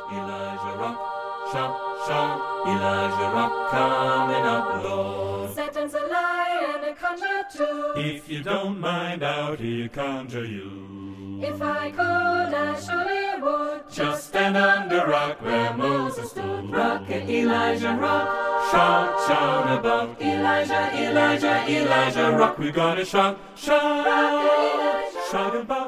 Elijah Rock, shout, shout, Elijah Rock coming up, Lord. Satan's a liar and a conjurer too. If you don't mind, out here conjure you. If I could, I surely would. Just stand on the rock where Moses stood. Rock it, Elijah Rock, shout, shout about Elijah, Elijah, Elijah Rock. We gotta shout, shout, shout about